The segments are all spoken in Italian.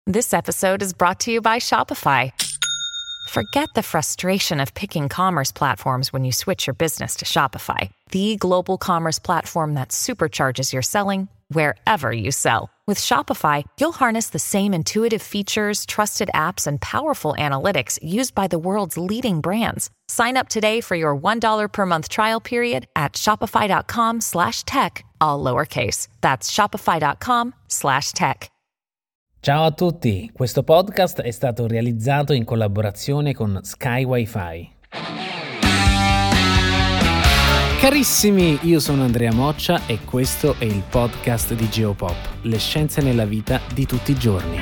This episode is brought to you by Shopify. Forget the frustration of picking commerce platforms when you switch your business to Shopify, the global commerce platform that supercharges your selling wherever you sell. With Shopify, you'll harness the same intuitive features, trusted apps, and powerful analytics used by the world's leading brands. Sign up today for your $1 per month trial period at shopify.com/tech, all lowercase. That's shopify.com/tech. Ciao a tutti, questo podcast è stato realizzato in collaborazione con Sky Wi-Fi. Carissimi, io sono Andrea Moccia e questo è il podcast di Geopop, le scienze nella vita di tutti i giorni.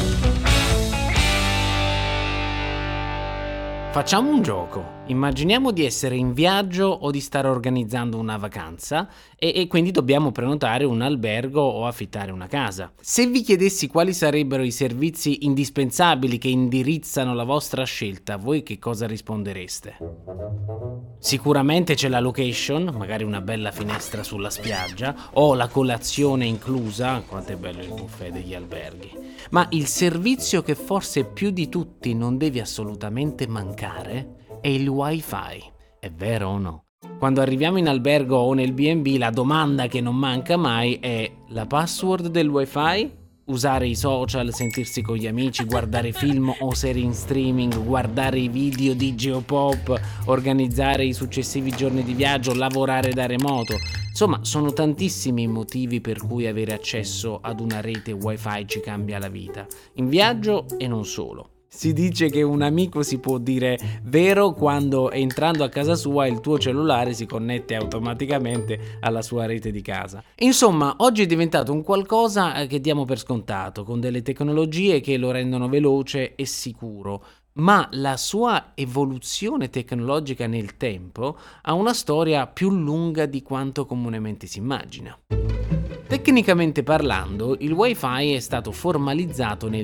Facciamo un gioco. Immaginiamo di essere in viaggio o di stare organizzando una vacanza e quindi dobbiamo prenotare un albergo o affittare una casa. Se vi chiedessi quali sarebbero i servizi indispensabili che indirizzano la vostra scelta, voi che cosa rispondereste? Sicuramente c'è la location, magari una bella finestra sulla spiaggia, o la colazione inclusa, quanto è bello il buffet degli alberghi. Ma il servizio che forse più di tutti non devi assolutamente mancare è il Wi-Fi. È vero o no? Quando arriviamo in albergo o nel B&B, la domanda che non manca mai è: la password del Wi-Fi? Usare i social, sentirsi con gli amici, guardare film o serie in streaming, guardare i video di Geopop, organizzare i successivi giorni di viaggio, lavorare da remoto. Insomma, sono tantissimi i motivi per cui avere accesso ad una rete Wi-Fi ci cambia la vita, in viaggio e non solo. Si dice che un amico si può dire vero quando, entrando a casa sua, il tuo cellulare si connette automaticamente alla sua rete di casa. Insomma, oggi è diventato un qualcosa che diamo per scontato, con delle tecnologie che lo rendono veloce e sicuro. Ma la sua evoluzione tecnologica nel tempo ha una storia più lunga di quanto comunemente si immagina. Tecnicamente parlando, il Wi-Fi è stato formalizzato nel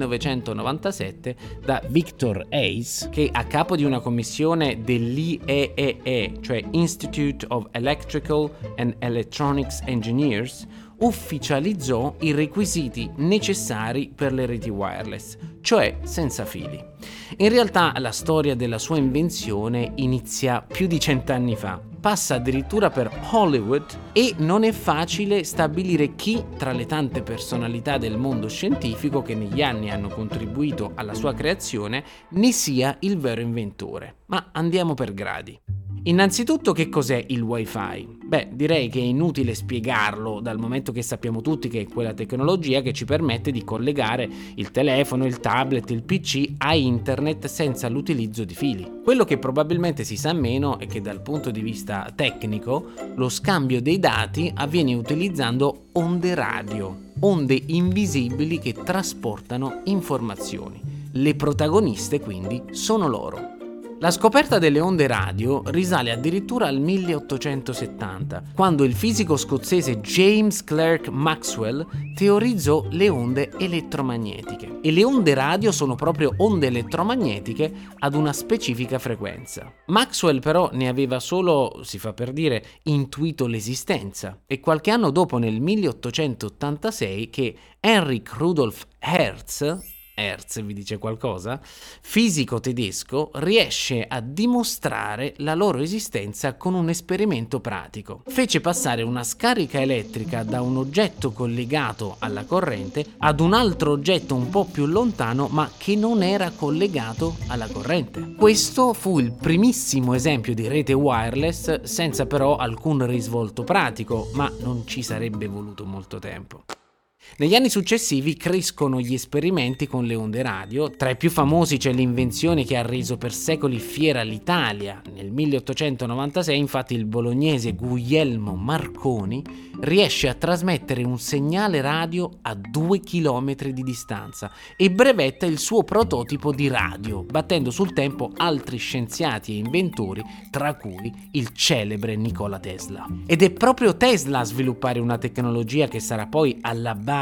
1997 da Victor Hayes, che a capo di una commissione dell'IEEE, cioè Institute of Electrical and Electronics Engineers, ufficializzò i requisiti necessari per le reti wireless, cioè senza fili. In realtà la storia della sua invenzione inizia più di 100 anni fa. Passa addirittura per Hollywood e non è facile stabilire chi tra le tante personalità del mondo scientifico che negli anni hanno contribuito alla sua creazione ne sia il vero inventore. Ma andiamo per gradi. Innanzitutto, che cos'è il Wi-Fi? Beh, direi che è inutile spiegarlo, dal momento che sappiamo tutti che è quella tecnologia che ci permette di collegare il telefono, il tablet, il PC a internet senza l'utilizzo di fili. Quello che probabilmente si sa meno è che dal punto di vista tecnico lo scambio dei dati avviene utilizzando onde radio, onde invisibili che trasportano informazioni. Le protagoniste quindi sono loro. La scoperta delle onde radio risale addirittura al 1870, quando il fisico scozzese James Clerk Maxwell teorizzò le onde elettromagnetiche. E le onde radio sono proprio onde elettromagnetiche ad una specifica frequenza. Maxwell però ne aveva solo, si fa per dire, intuito l'esistenza, e qualche anno dopo, nel 1886, che Heinrich Rudolf Hertz vi dice qualcosa? Fisico tedesco, riesce a dimostrare la loro esistenza con un esperimento pratico. Fece passare una scarica elettrica da un oggetto collegato alla corrente ad un altro oggetto un po' più lontano ma che non era collegato alla corrente. Questo fu il primissimo esempio di rete wireless, senza però alcun risvolto pratico, ma non ci sarebbe voluto molto tempo. Negli anni successivi crescono gli esperimenti con le onde radio. Tra i più famosi c'è l'invenzione che ha reso per secoli fiera l'Italia. Nel 1896, infatti, il bolognese Guglielmo Marconi riesce a trasmettere un segnale radio a 2 chilometri di distanza e brevetta il suo prototipo di radio, battendo sul tempo altri scienziati e inventori, tra cui il celebre Nikola Tesla. Ed è proprio Tesla a sviluppare una tecnologia che sarà poi alla base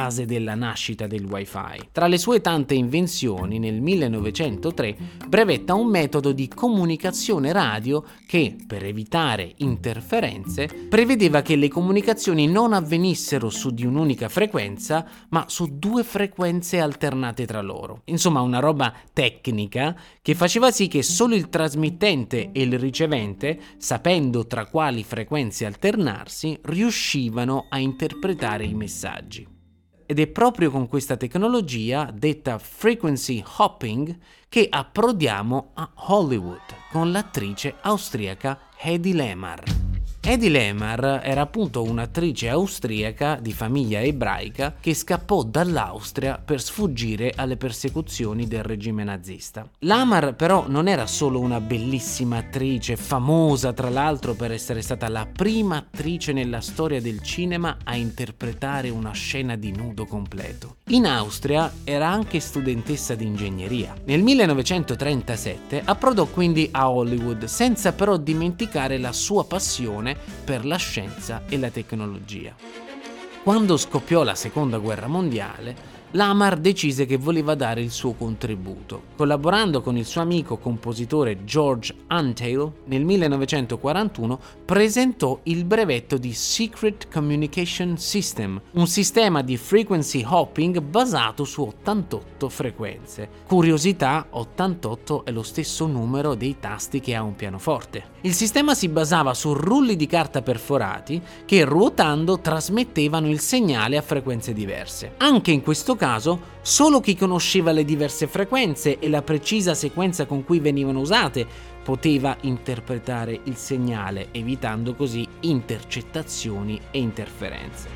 base della nascita del Wi-Fi. Tra le sue tante invenzioni, nel 1903 brevetta un metodo di comunicazione radio che, per evitare interferenze, prevedeva che le comunicazioni non avvenissero su di un'unica frequenza, ma su 2 frequenze alternate tra loro. Insomma, una roba tecnica che faceva sì che solo il trasmittente e il ricevente, sapendo tra quali frequenze alternarsi, riuscivano a interpretare i messaggi. Ed è proprio con questa tecnologia, detta frequency hopping, che approdiamo a Hollywood con l'attrice austriaca Hedy Lamarr. Hedy Lamarr era appunto un'attrice austriaca di famiglia ebraica che scappò dall'Austria per sfuggire alle persecuzioni del regime nazista. Lamarr però non era solo una bellissima attrice, famosa tra l'altro per essere stata la prima attrice nella storia del cinema a interpretare una scena di nudo completo. In Austria era anche studentessa di ingegneria. Nel 1937 approdò quindi a Hollywood, senza però dimenticare la sua passione per la scienza e la tecnologia. Quando scoppiò la Seconda Guerra Mondiale, Lamarr decise che voleva dare il suo contributo. Collaborando con il suo amico compositore George Antheil, nel 1941 presentò il brevetto di Secret Communication System, un sistema di frequency hopping basato su 88 frequenze. Curiosità, 88 è lo stesso numero dei tasti che ha un pianoforte. Il sistema si basava su rulli di carta perforati che, ruotando, trasmettevano il segnale a frequenze diverse. Anche in questo caso, solo chi conosceva le diverse frequenze e la precisa sequenza con cui venivano usate poteva interpretare il segnale, evitando così intercettazioni e interferenze.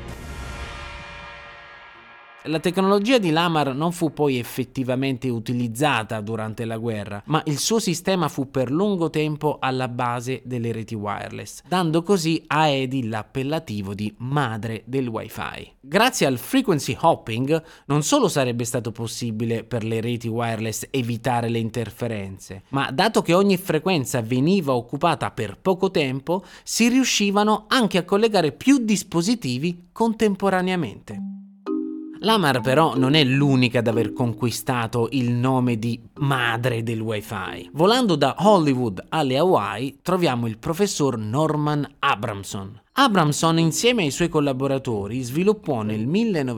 La tecnologia di Lamarr non fu poi effettivamente utilizzata durante la guerra, ma il suo sistema fu per lungo tempo alla base delle reti wireless, dando così a Hedy l'appellativo di madre del Wi-Fi. Grazie al frequency hopping non solo sarebbe stato possibile per le reti wireless evitare le interferenze, ma dato che ogni frequenza veniva occupata per poco tempo, si riuscivano anche a collegare più dispositivi contemporaneamente. Lamarr però non è l'unica ad aver conquistato il nome di madre del Wi-Fi. Volando da Hollywood alle Hawaii troviamo il professor Norman Abramson. Abramson, insieme ai suoi collaboratori, sviluppò nel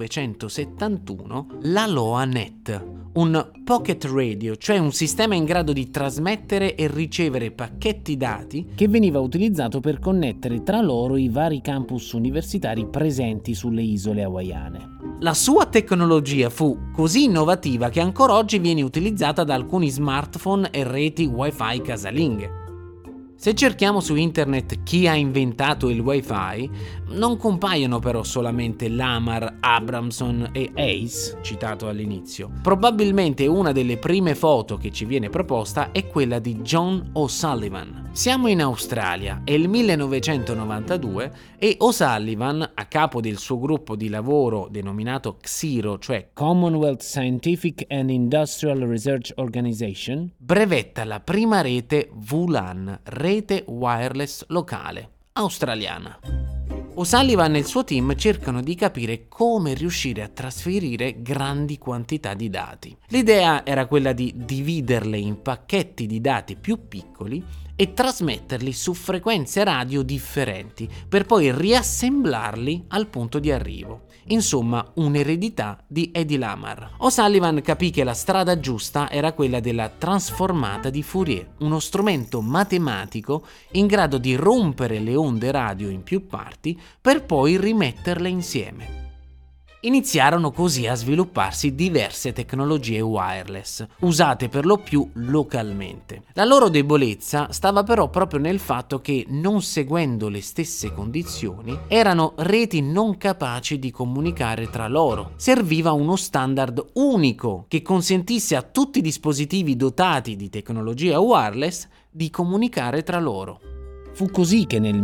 1971 l'Aloha-Net, un pocket radio, cioè un sistema in grado di trasmettere e ricevere pacchetti dati che veniva utilizzato per connettere tra loro i vari campus universitari presenti sulle isole hawaiane. La sua tecnologia fu così innovativa che ancora oggi viene utilizzata da alcuni smartphone e reti Wi-Fi casalinghe. Se cerchiamo su internet chi ha inventato il Wi-Fi, non compaiono però solamente Lamarr, Abramson e Hayes, citato all'inizio. Probabilmente una delle prime foto che ci viene proposta è quella di John O'Sullivan. Siamo in Australia, è il 1992 e O'Sullivan, a capo del suo gruppo di lavoro denominato CSIRO, cioè Commonwealth Scientific and Industrial Research Organization, brevetta la prima rete VLAN, rete wireless locale, australiana. O'Sullivan e il suo team cercano di capire come riuscire a trasferire grandi quantità di dati. L'idea era quella di dividerle in pacchetti di dati più piccoli e trasmetterli su frequenze radio differenti per poi riassemblarli al punto di arrivo. Insomma, un'eredità di Hedy Lamarr. O'Sullivan capì che la strada giusta era quella della trasformata di Fourier, uno strumento matematico in grado di rompere le onde radio in più parti per poi rimetterle insieme. Iniziarono così a svilupparsi diverse tecnologie wireless, usate per lo più localmente. La loro debolezza stava però proprio nel fatto che, non seguendo le stesse condizioni, erano reti non capaci di comunicare tra loro. Serviva uno standard unico che consentisse a tutti i dispositivi dotati di tecnologia wireless di comunicare tra loro. Fu così che nel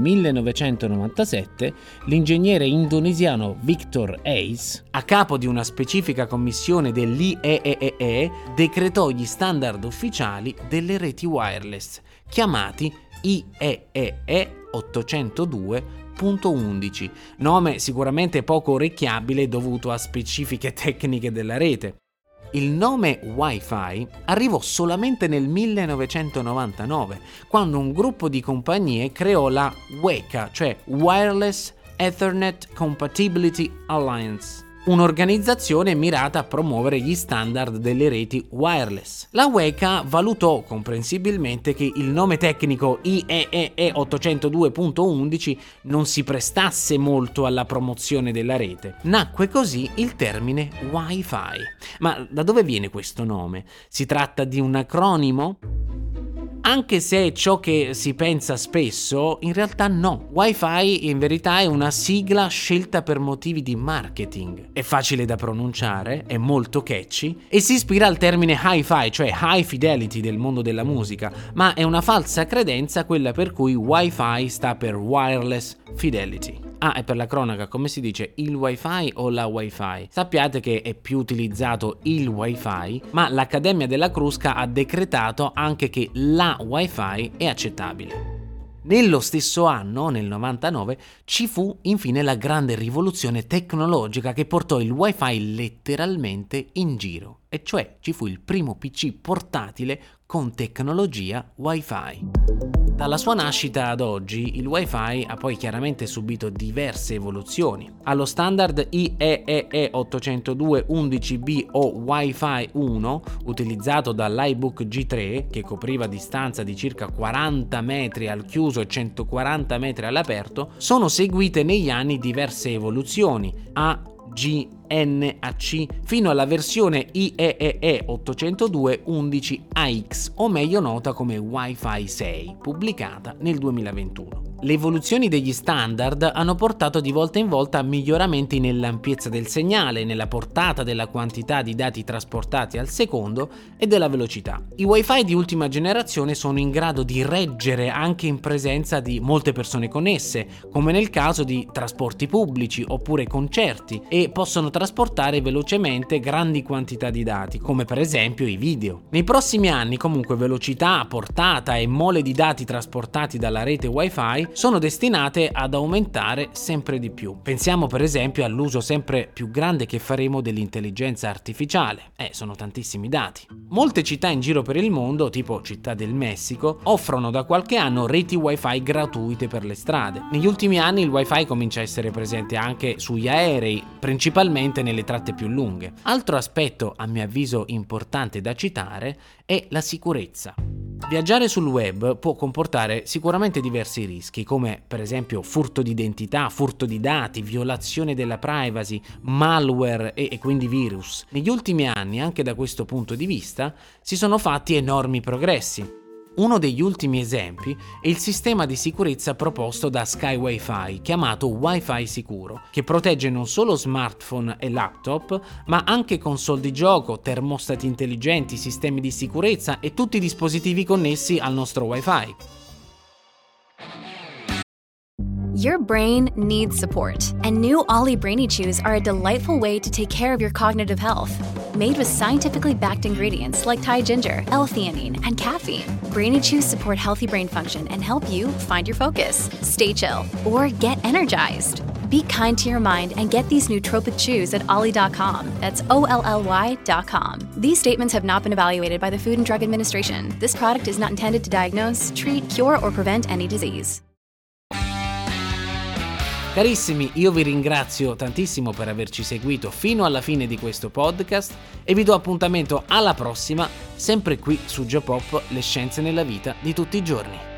1997 l'ingegnere indonesiano Victor Hayes, a capo di una specifica commissione dell'IEEE, decretò gli standard ufficiali delle reti wireless, chiamati IEEE 802 172.11, nome sicuramente poco orecchiabile dovuto a specifiche tecniche della rete. Il nome Wi-Fi arrivò solamente nel 1999, quando un gruppo di compagnie creò la WECA, cioè Wireless Ethernet Compatibility Alliance, un'organizzazione mirata a promuovere gli standard delle reti wireless. La WECA valutò comprensibilmente che il nome tecnico IEEE 802.11 non si prestasse molto alla promozione della rete. Nacque così il termine Wi-Fi. Ma da dove viene questo nome? Si tratta di un acronimo? Anche se è ciò che si pensa spesso, in realtà no. Wi-Fi in verità è una sigla scelta per motivi di marketing. È facile da pronunciare, è molto catchy e si ispira al termine hi-fi, cioè high fidelity del mondo della musica, ma è una falsa credenza quella per cui Wi-Fi sta per wireless fidelity. Ah, e per la cronaca, come si dice, il Wi-Fi o la Wi-Fi? Sappiate che è più utilizzato il Wi-Fi, ma l'Accademia della Crusca ha decretato anche che la Wi-Fi è accettabile. Nello stesso anno, nel 99, ci fu infine la grande rivoluzione tecnologica che portò il Wi-Fi letteralmente in giro, e cioè ci fu il primo PC portatile con tecnologia Wi-Fi. Dalla sua nascita ad oggi, il Wi-Fi ha poi chiaramente subito diverse evoluzioni. Allo standard IEEE 802.11b o Wi-Fi 1, utilizzato dall'iBook G3, che copriva distanza di circa 40 metri al chiuso e 140 metri all'aperto, sono seguite negli anni diverse evoluzioni, A, G, N a C, fino alla versione IEEE 802.11ax, o meglio nota come Wi-Fi 6, pubblicata nel 2021. Le evoluzioni degli standard hanno portato di volta in volta a miglioramenti nell'ampiezza del segnale, nella portata della quantità di dati trasportati al secondo e della velocità. I Wi-Fi di ultima generazione sono in grado di reggere anche in presenza di molte persone connesse, come nel caso di trasporti pubblici oppure concerti, e possono trasportare velocemente grandi quantità di dati, come per esempio i video. Nei prossimi anni, comunque, velocità, portata e mole di dati trasportati dalla rete Wi-Fi sono destinate ad aumentare sempre di più. Pensiamo per esempio all'uso sempre più grande che faremo dell'intelligenza artificiale. Sono tantissimi dati. Molte città in giro per il mondo, tipo Città del Messico, offrono da qualche anno reti Wi-Fi gratuite per le strade. Negli ultimi anni il Wi-Fi comincia a essere presente anche sugli aerei, principalmente nelle tratte più lunghe. Altro aspetto, a mio avviso importante da citare, è la sicurezza. Viaggiare sul web può comportare sicuramente diversi rischi, come per esempio furto di identità, furto di dati, violazione della privacy, malware e quindi virus. Negli ultimi anni, anche da questo punto di vista, si sono fatti enormi progressi. Uno degli ultimi esempi è il sistema di sicurezza proposto da Sky Wi-Fi, chiamato Wi-Fi Sicuro, che protegge non solo smartphone e laptop, ma anche console di gioco, termostati intelligenti, sistemi di sicurezza e tutti i dispositivi connessi al nostro Wi-Fi. Your brain needs support, and new Ollie Brainy Chews are a delightful way to take care of your cognitive health. Made with scientifically backed ingredients like Thai ginger, L-theanine, and caffeine, Brainy Chews support healthy brain function and help you find your focus, stay chill, or get energized. Be kind to your mind and get these nootropic chews at ollie.com. That's OLLY.com. These statements have not been evaluated by the Food and Drug Administration. This product is not intended to diagnose, treat, cure, or prevent any disease. Carissimi, io vi ringrazio tantissimo per averci seguito fino alla fine di questo podcast e vi do appuntamento alla prossima, sempre qui su Geopop, le scienze nella vita di tutti i giorni.